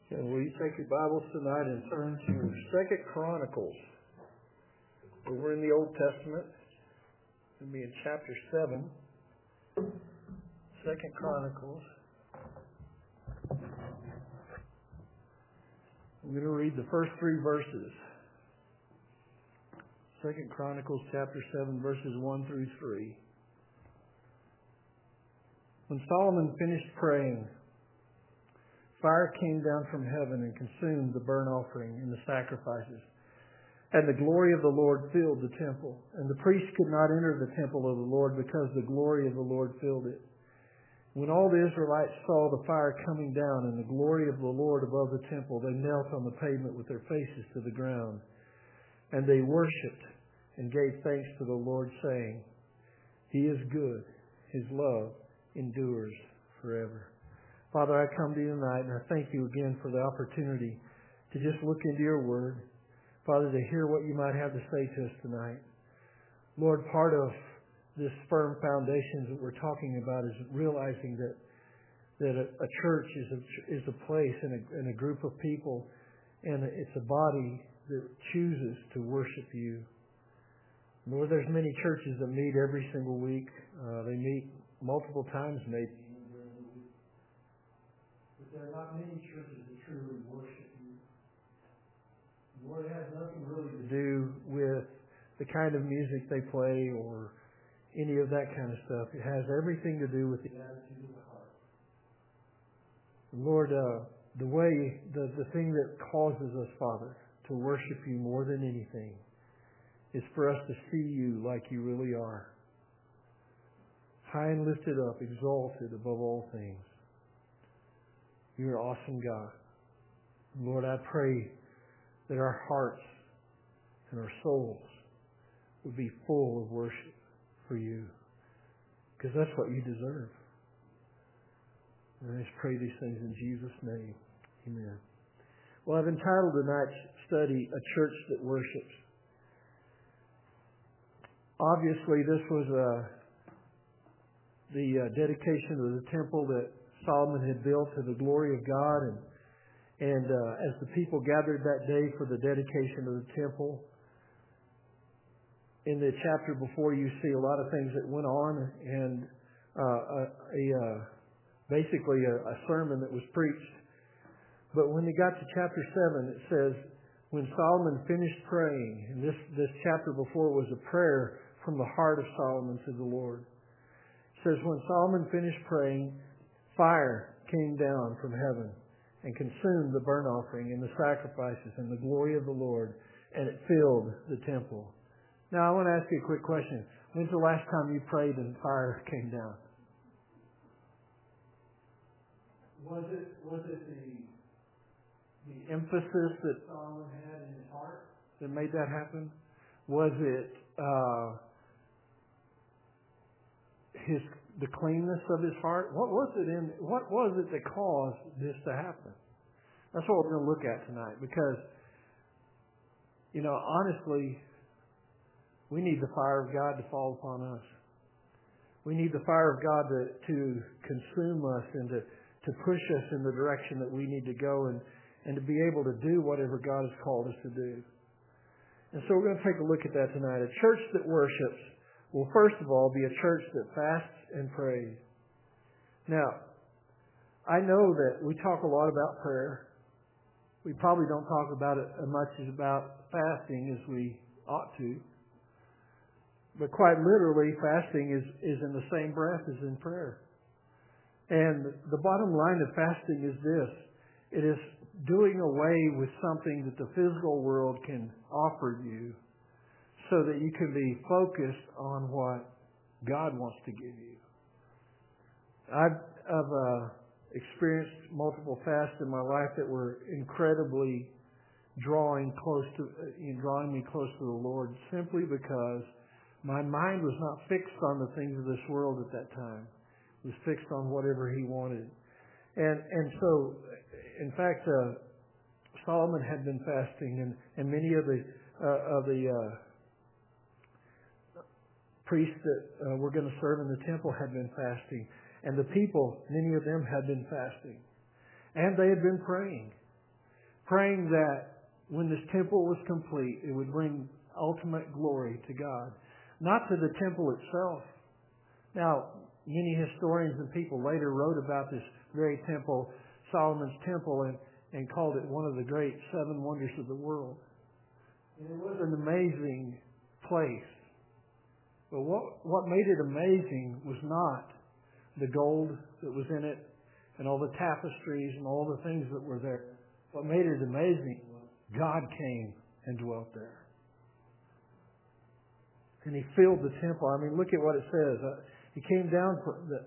Can we take your Bibles tonight and turn to 2 Chronicles? Over in the Old Testament. It'll be in chapter 7. 2 Chronicles. I'm going to read the first 3 verses. 2 Chronicles chapter 7, verses 1 through 3. When Solomon finished praying, fire came down from heaven and consumed the burnt offering and the sacrifices. And the glory of the Lord filled the temple. And the priests could not enter the temple of the Lord because the glory of the Lord filled it. When all the Israelites saw the fire coming down and the glory of the Lord above the temple, they knelt on the pavement with their faces to the ground. And they worshipped and gave thanks to the Lord, saying, He is good. His love endures forever. Father, I come to you tonight, and I thank you again for the opportunity to just look into your word. Father, to hear what you might have to say to us tonight. Lord, part of this firm foundation that we're talking about is realizing that a church is a place and a group of people, and it's a body that chooses to worship you. Lord, there's many churches that meet every single week. They meet multiple times maybe. But there are not many churches that truly worship you. Lord, it has nothing really to do with the kind of music they play or any of that kind of stuff. It has everything to do with the attitude of the heart. Lord, the thing that causes us, Father, to worship you more than anything is for us to see you like you really are. High and lifted up, exalted above all things. You're an awesome God. Lord, I pray that our hearts and our souls would be full of worship for you, because that's what you deserve. And I just pray these things in Jesus' name. Amen. Well, I've entitled tonight's study, A Church That Worships. Obviously, this was the dedication of the temple that Solomon had built to the glory of God, and as the people gathered that day for the dedication of the temple, in the chapter before you see a lot of things that went on, and basically a sermon that was preached. But when they got to chapter 7, it says, when Solomon finished praying, and this chapter before was a prayer from the heart of Solomon to the Lord. It says, when Solomon finished praying, fire came down from heaven and consumed the burnt offering and the sacrifices and the glory of the Lord, and it filled the temple. Now, I want to ask you a quick question. When's the last time you prayed and fire came down? Was it the emphasis that Solomon had in his heart that made that happen? Was it the cleanness of his heart? What was it that caused this to happen? That's what we're going to look at tonight, because honestly, we need the fire of God to fall upon us. We need the fire of God to consume us and to push us in the direction that we need to go, and to be able to do whatever God has called us to do. And so we're going to take a look at that tonight. A church that worships will first of all be a church that fasts and prays. Now, I know that we talk a lot about prayer. We probably don't talk about it as much as about fasting as we ought to. But quite literally, fasting is in the same breath as in prayer. And the bottom line of fasting is this. It is doing away with something that the physical world can offer you so that you can be focused on what God wants to give you. I've experienced multiple fasts in my life that were incredibly drawing me close to the Lord, simply because my mind was not fixed on the things of this world at that time. It was fixed on whatever He wanted. And so, in fact, Solomon had been fasting, and many of the priests that were going to serve in the temple had been fasting. And the people, many of them had been fasting. And they had been praying. praying that when this temple was complete, it would bring ultimate glory to God, not to the temple itself. Now, many historians and people later wrote about this very temple, Solomon's temple, and called it one of the great 7 wonders of the world. And it was an amazing place. But what made it amazing was not the gold that was in it and all the tapestries and all the things that were there. What made it amazing was God came and dwelt there. And He filled the temple. I mean, look at what it says. He came down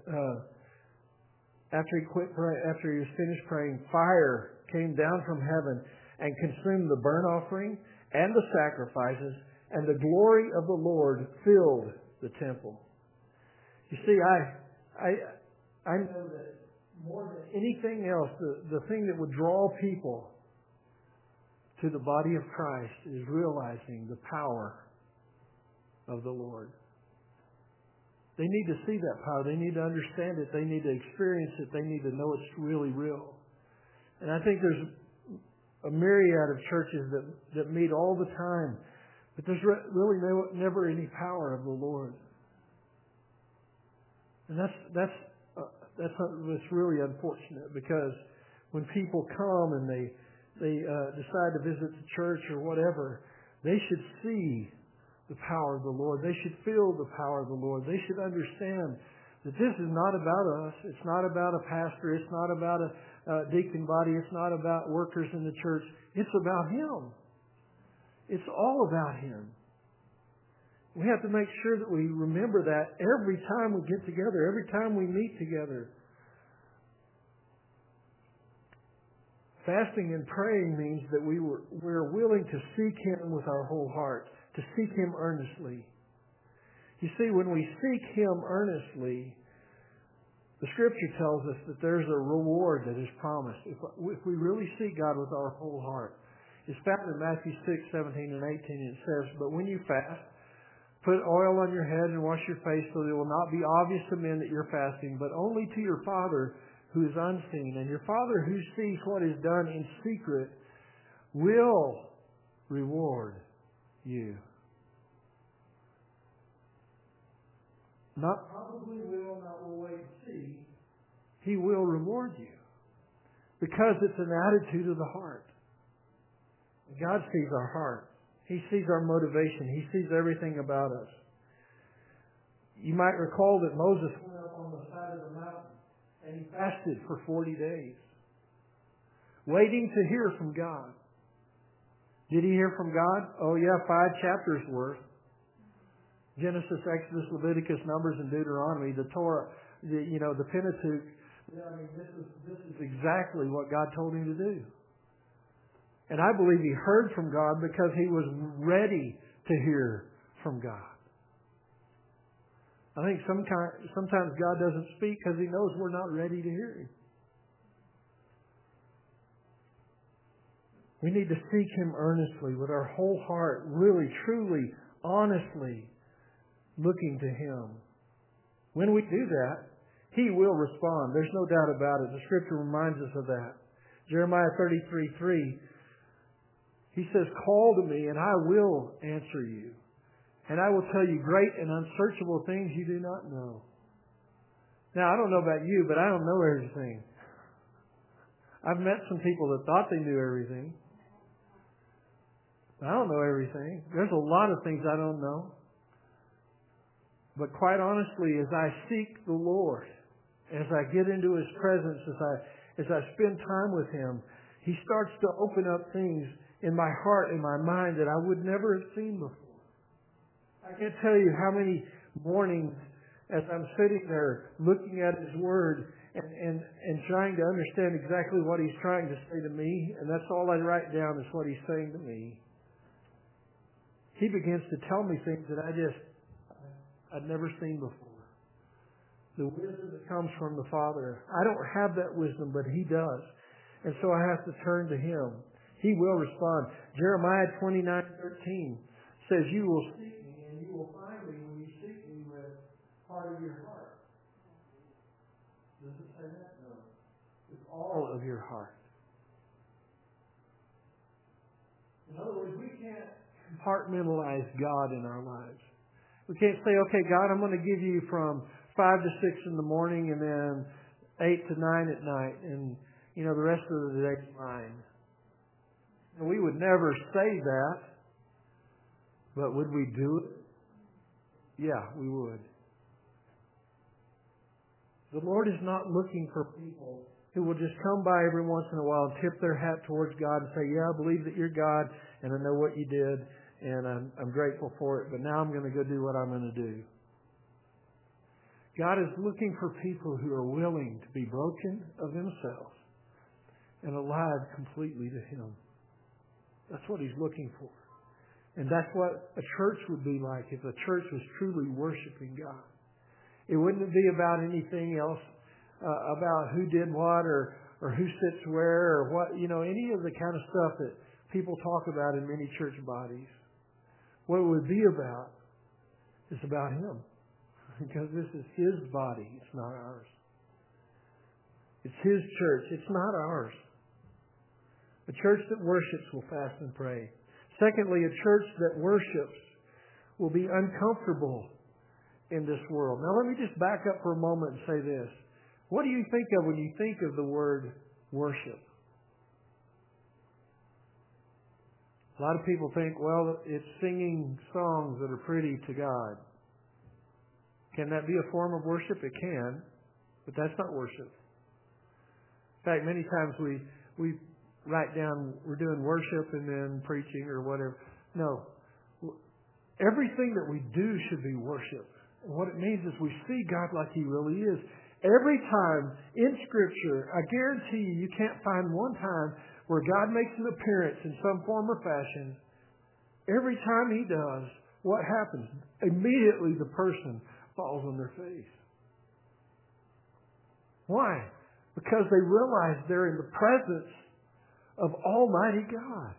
after he was finished praying. Fire came down from heaven and consumed the burnt offering and the sacrifices, and the glory of the Lord filled the temple. You see, I know that more than anything else, the thing that would draw people to the body of Christ is realizing the power of the Lord. They need to see that power. They need to understand it. They need to experience it. They need to know it's really real. And I think there's a myriad of churches that meet all the time, but there's really never any power of the Lord. And that's really unfortunate, because when people come and they decide to visit the church or whatever, they should see the power of the Lord. They should feel the power of the Lord. They should understand that this is not about us. It's not about a pastor. It's not about a deacon body. It's not about workers in the church. It's about Him. It's all about Him. We have to make sure that we remember that every time we get together, every time we meet together. Fasting and praying means that we're willing to seek Him with our whole heart, to seek Him earnestly. You see, when we seek Him earnestly, the Scripture tells us that there's a reward that is promised. If we really seek God with our whole heart. It's found in Matthew 6:17 and 18. It says, "But when you fast, put oil on your head and wash your face, so that it will not be obvious to men that you're fasting, but only to your Father who is unseen. And your Father who sees what is done in secret will reward you." Not probably will, not will wait and see. He will reward you. Because it's an attitude of the heart. God sees our heart. He sees our motivation. He sees everything about us. You might recall that Moses went up on the side of the mountain and he fasted for 40 days, waiting to hear from God. Did he hear from God? Oh yeah, 5 chapters worth. Genesis, Exodus, Leviticus, Numbers, and Deuteronomy, the Torah, the Pentateuch. I mean, this is exactly what God told him to do. And I believe he heard from God because he was ready to hear from God. I think sometimes God doesn't speak because He knows we're not ready to hear Him. We need to seek Him earnestly with our whole heart, really, truly, honestly looking to Him. When we do that, He will respond. There's no doubt about it. The Scripture reminds us of that. Jeremiah 33:3, He says, "Call to me and I will answer you. And I will tell you great and unsearchable things you do not know." Now, I don't know about you, but I don't know everything. I've met some people that thought they knew everything. But I don't know everything. There's a lot of things I don't know. But quite honestly, as I seek the Lord, as I get into His presence, as I spend time with Him, He starts to open up things in my heart, in my mind, that I would never have seen before. I can't tell you how many mornings as I'm sitting there looking at His Word and trying to understand exactly what He's trying to say to me, and that's all I write down is what He's saying to me. He begins to tell me things that I'd never seen before. The wisdom that comes from the Father. I don't have that wisdom, but He does. And so I have to turn to Him. He will respond. Jeremiah 29:13 says, "You will seek me and you will find me when you seek me with part of your heart." Does it say that? No. With all of your heart. can't compartmentalize God in our lives. We can't say, okay, God, I'm going to give you from 5 to 6 in the morning and then 8 to 9 at night, and the rest of the day is mine. And we would never say that, but would we do it? Yeah, we would. The Lord is not looking for people who will just come by every once in a while and tip their hat towards God and say, yeah, I believe that you're God and I know what you did and I'm grateful for it, but now I'm going to go do what I'm going to do. God is looking for people who are willing to be broken of themselves and alive completely to Him. That's what He's looking for. And that's what a church would be like if a church was truly worshiping God. It wouldn't be about anything else, about who did what or who sits where or what, any of the kind of stuff that people talk about in many church bodies. What it would be about is about Him. Because this is His body. It's not ours. It's His church. It's not ours. A church that worships will fast and pray. Secondly, a church that worships will be uncomfortable in this world. Now let me just back up for a moment and say this. What do you think of when you think of the word worship? A lot of people think, well, it's singing songs that are pretty to God. Can that be a form of worship? It can, but that's not worship. In fact, many times we write down we're doing worship and then preaching or whatever. No. Everything that we do should be worship. And what it means is we see God like He really is. Every time in Scripture, I guarantee you can't find one time where God makes an appearance in some form or fashion. Every time He does, what happens? Immediately the person falls on their face. Why? Because they realize they're in the presence of Almighty God.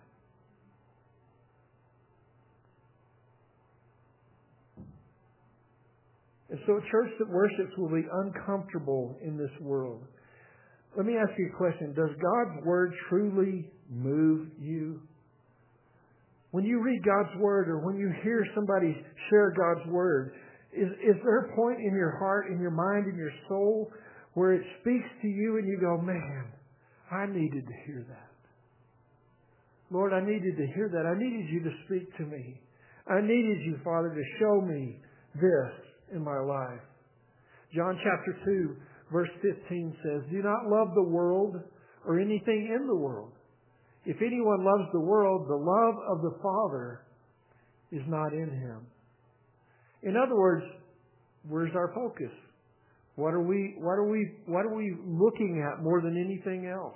And so a church that worships will be uncomfortable in this world. Let me ask you a question. Does God's Word truly move you? When you read God's Word or when you hear somebody share God's Word, is there a point in your heart, in your mind, in your soul where it speaks to you and you go, man, I needed to hear that. Lord, I needed to hear that. I needed you to speak to me. I needed you, Father, to show me this in my life. John chapter 2, verse 15 says, do not love the world or anything in the world. If anyone loves the world, the love of the Father is not in him. In other words, where's our focus? What are we looking at more than anything else?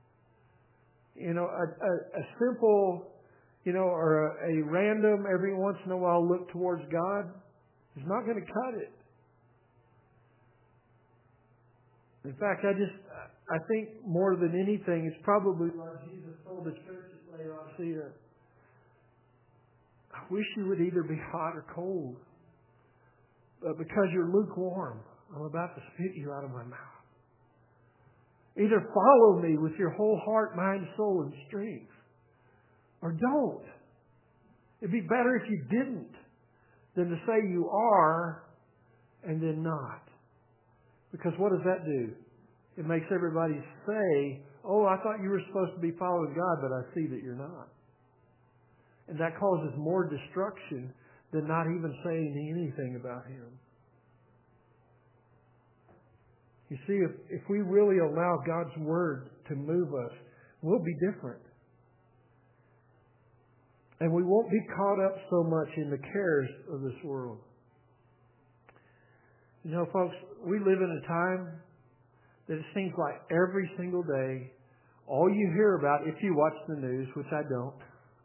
A simple, or a random every once in a while look towards God is not going to cut it. In fact, I think more than anything, it's probably like Jesus told the church at Laodicea, I wish you would either be hot or cold. But because you're lukewarm, I'm about to spit you out of my mouth. Either follow me with your whole heart, mind, soul, and strength, or don't. It'd be better if you didn't than to say you are and then not. Because what does that do? It makes everybody say, oh, I thought you were supposed to be following God, but I see that you're not. And that causes more destruction than not even saying anything about Him. You see, if we really allow God's Word to move us, we'll be different. And we won't be caught up so much in the cares of this world. You know, folks, we live in a time that it seems like every single day, all you hear about, if you watch the news, which I don't,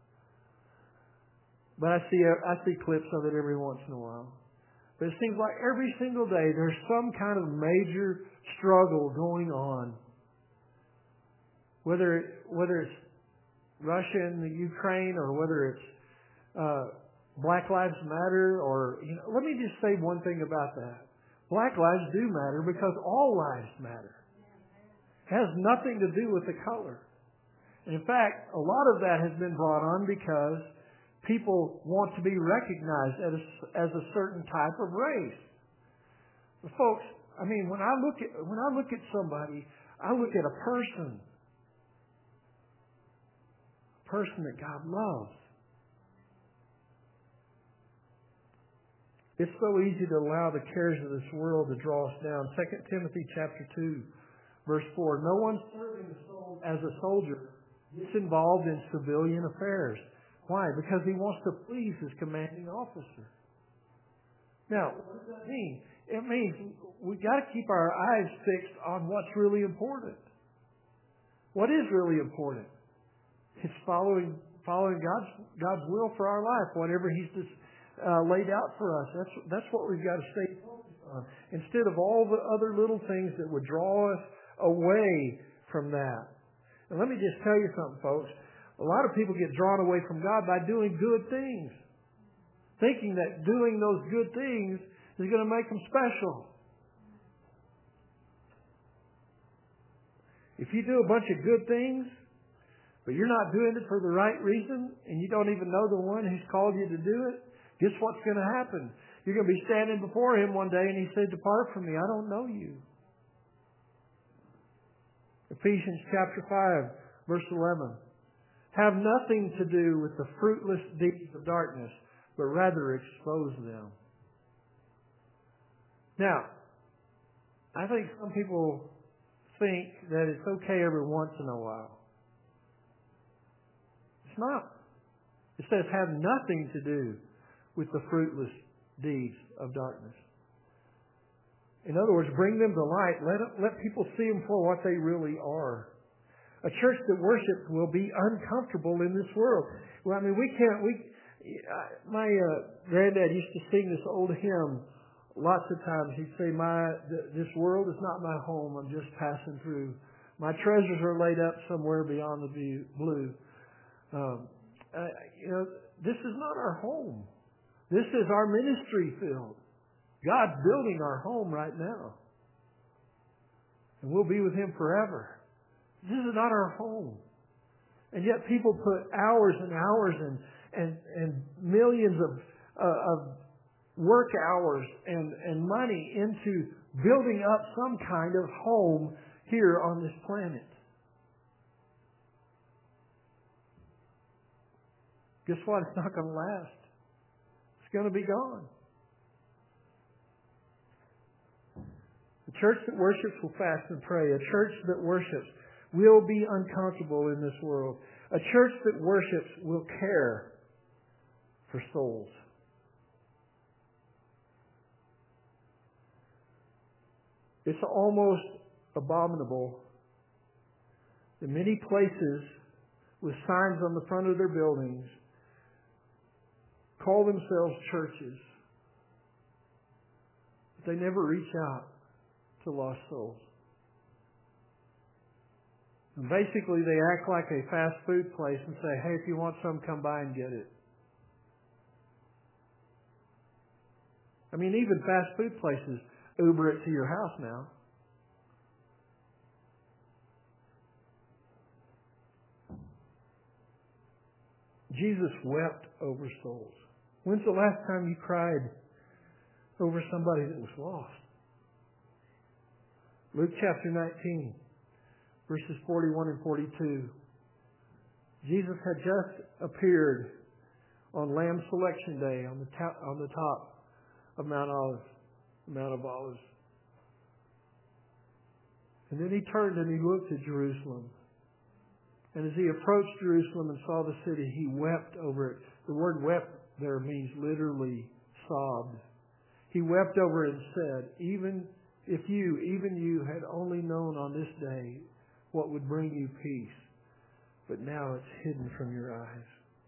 but I see clips of it every once in a while. But it seems like every single day there's some kind of major struggle going on. Whether it's Russia and the Ukraine, or whether it's Black Lives Matter, or let me just say one thing about that. Black lives do matter because all lives matter. It has nothing to do with the color. And in fact, a lot of that has been brought on because people want to be recognized as a certain type of race. But folks, I mean, when I look at somebody, I look at a person that God loves. It's so easy to allow the cares of this world to draw us down. 2 Timothy chapter 2, verse 4. No one serving as a soldier gets involved in civilian affairs. Why? Because he wants to please his commanding officer. Now, what does that mean? It means we've got to keep our eyes fixed on what's really important. What is really important? It's following God's will for our life, whatever He's just laid out for us. That's what we've got to stay focused on, instead of all the other little things that would draw us away from that. And let me just tell you something, folks. A lot of people get drawn away from God by doing good things, thinking that doing those good things is going to make them special. If you do a bunch of good things, but you're not doing it for the right reason, and you don't even know the one who's called you to do it, guess what's going to happen? You're going to be standing before Him one day, and He said, "Depart from me, I don't know you." Ephesians chapter 5, verse 11. Have nothing to do with the fruitless deeds of darkness, but rather expose them. Now, I think some people think that it's okay every once in a while. It's not. It says have nothing to do with the fruitless deeds of darkness. In other words, bring them to light. Let people see them for what they really are. A church that worships will be uncomfortable in this world. Well, I mean, my granddad used to sing this old hymn lots of times. He'd say, "This world is not my home. I'm just passing through. My treasures are laid up somewhere beyond the blue." This is not our home. This is our ministry field. God's building our home right now. And we'll be with Him forever. This is not our home. And yet people put hours and hours and millions of work hours and money into building up some kind of home here on this planet. Guess what? It's not going to last. It's going to be gone. A church that worships will fast and pray. A church that worships will be uncomfortable in this world. A church that worships will care for souls. It's almost abominable that many places with signs on the front of their buildings call themselves churches, but they never reach out to lost souls. And basically they act like a fast food place and say, "Hey, if you want some, come by and get it." I mean, even fast food places Uber it to your house now. Jesus wept over souls. When's the last time you cried over somebody that was lost? Luke chapter 19, verses 41 and 42. Jesus had just appeared on Lamb Selection Day on the top of Mount of Olives. And then He turned and He looked at Jerusalem. And as He approached Jerusalem and saw the city, He wept over it. The word wept there means literally sobbed. He wept over it and said, even you had only known on this day what would bring you peace, but now it's hidden from your eyes.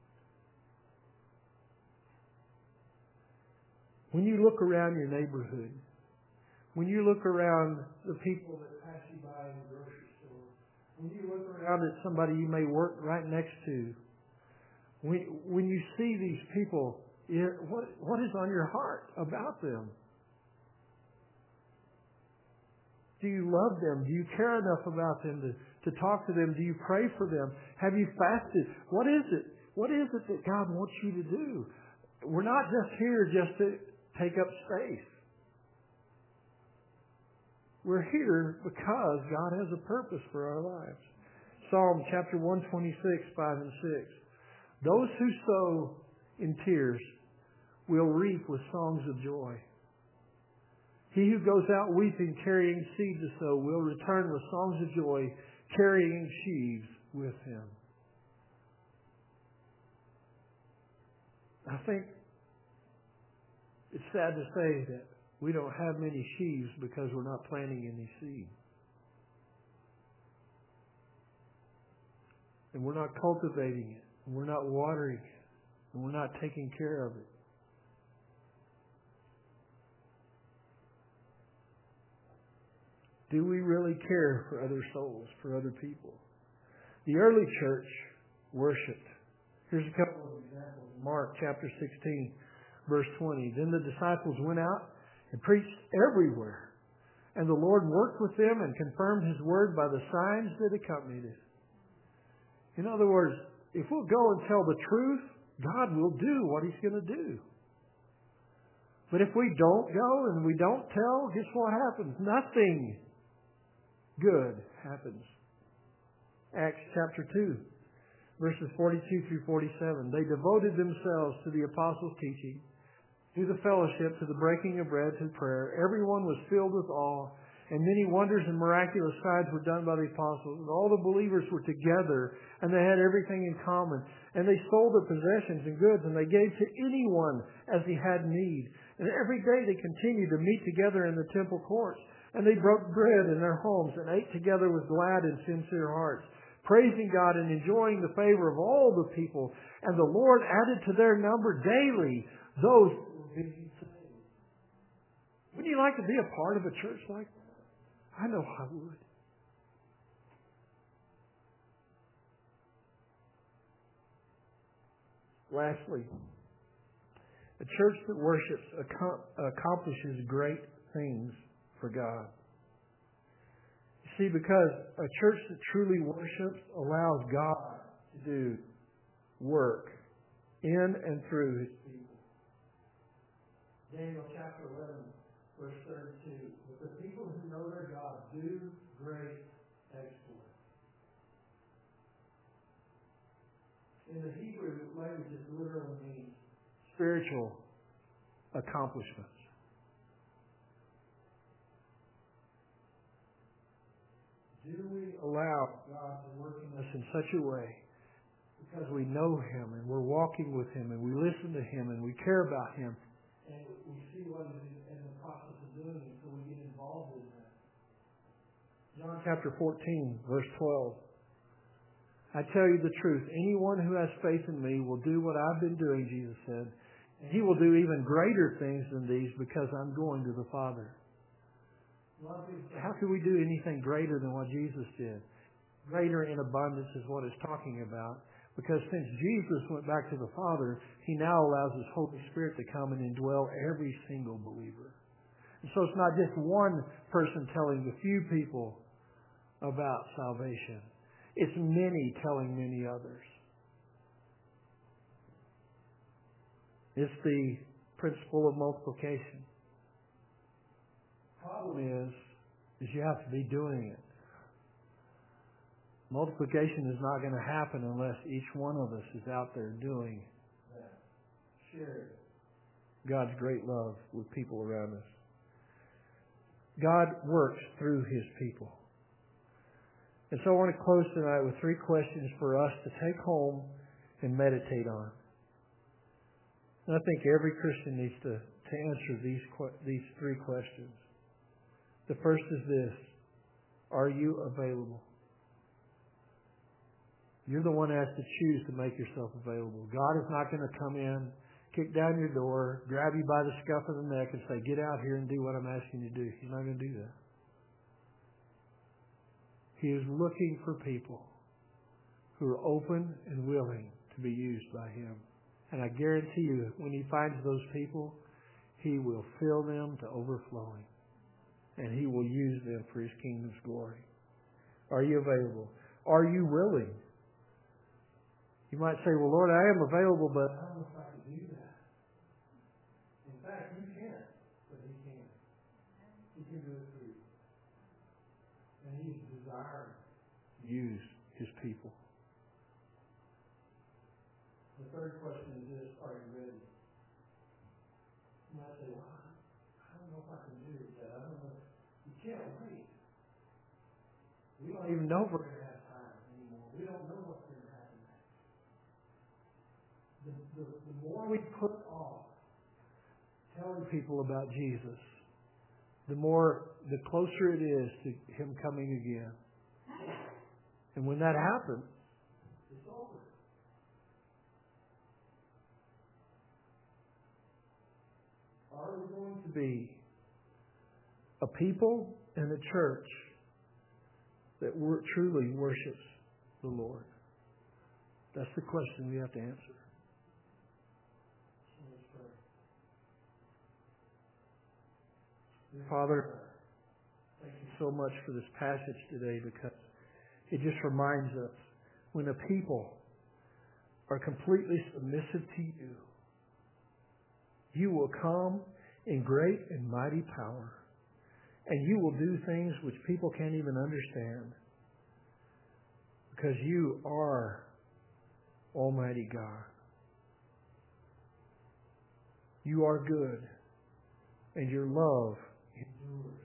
When you look around your neighborhood, when you look around the people that pass you by in the grocery store, when you look around at somebody you may work right next to, when you see these people, what is on your heart about them? Do you love them? Do you care enough about them to talk to them? Do you pray for them? Have you fasted? What is it? What is it that God wants you to do? We're not just here just to take up space. We're here because God has a purpose for our lives. Psalm chapter 126, 5 and 6. Those who sow in tears will reap with songs of joy. He who goes out weeping, carrying seed to sow, will return with songs of joy, carrying sheaves with him. I think it's sad to say that we don't have many sheaves because we're not planting any seed. And we're not cultivating it. And we're not watering it. And we're not taking care of it. Do we really care for other souls, for other people? The early church worshipped. Here's a couple of examples. Mark chapter 16, verse 20. Then the disciples went out and preached everywhere. And the Lord worked with them and confirmed His word by the signs that accompanied it. In other words, if we'll go and tell the truth, God will do what He's going to do. But if we don't go and we don't tell, guess what happens? Nothing good happens. Acts chapter 2, verses 42 through 47. They devoted themselves to the apostles' teaching, to the fellowship, to the breaking of bread, to prayer. Everyone was filled with awe, and many wonders and miraculous signs were done by the apostles. And all the believers were together, and they had everything in common. And they sold their possessions and goods, and they gave to anyone as he had need. And every day they continued to meet together in the temple courts. And they broke bread in their homes and ate together with glad and sincere hearts, praising God and enjoying the favor of all the people. And the Lord added to their number daily those who were being saved. Wouldn't you like to be a part of a church like that? I know I would. Lastly, a church that worships accomplishes great things for God. You see, because a church that truly worships allows God to do work in and through His people. Daniel chapter 11, verse 32. But the people who know their God do great exploits. In the Hebrew language, it literally means spiritual accomplishments. Do we allow God to work in us in such a way because we know Him and we're walking with Him and we listen to Him and we care about Him and we see what He's in the process of doing and so we get involved in that? John chapter 14, verse 12. I tell you the truth, anyone who has faith in me will do what I've been doing, Jesus said. And he will do even greater things than these because I'm going to the Father. How can we do anything greater than what Jesus did? Greater in abundance is what it's talking about. Because since Jesus went back to the Father, He now allows His Holy Spirit to come and indwell every single believer. And so it's not just one person telling a few people about salvation. It's many telling many others. It's the principle of multiplication. The problem is you have to be doing it. Multiplication is not going to happen unless each one of us is out there doing that. Sharing God's great love with people around us. God works through His people. And so I want to close tonight with 3 questions for us to take home and meditate on. And I think every Christian needs to answer these 3 questions. The first is this: are you available? You're the one that has to choose to make yourself available. God is not going to come in, kick down your door, grab you by the scruff of the neck and say, get out here and do what I'm asking you to do. He's not going to do that. He is looking for people who are open and willing to be used by Him. And I guarantee you, when He finds those people, He will fill them to overflowing. And He will use them for His kingdom's glory. Are you available? Are you willing? You might say, well, Lord, I am available, but I don't know if I can do that. In fact, you can, but He can. He can do it for you. And He's desiring to use His people. The third question is this: are you ready? You might say, well, I don't know if I can do that. I don't know. You can't wait. We don't even know if we're going to have time anymore. We don't know what's going to happen next. The more we put off telling people about Jesus, the closer it is to Him coming again. And when that happens, it's over. Are we going to be a people and a church that truly worships the Lord? That's the question we have to answer. Let's pray. Father, thank you so much for this passage today, because it just reminds us, when a people are completely submissive to you, you will come in great and mighty power, and you will do things which people can't even understand, because you are Almighty God. You are good, and your love endures